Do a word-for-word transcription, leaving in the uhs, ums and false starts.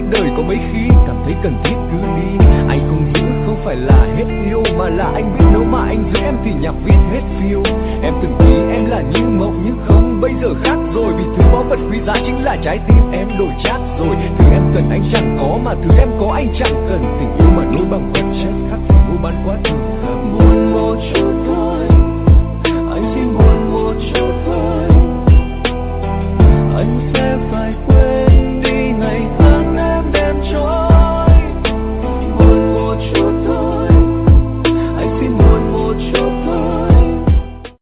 đời có mấy khi cảm thấy cần thiết cứ đi. Anh không hiểu không phải là hết yêu, mà là anh biết nếu mà anh giữ em thì nhạc viết hết phiêu. Em từng nghĩ em là như mộng nhưng không, bây giờ khác rồi. Vì thứ báu vật quý giá chính là trái tim em đổi chát rồi. Thứ em cần anh chẳng có, mà thứ em có anh chẳng cần. Tình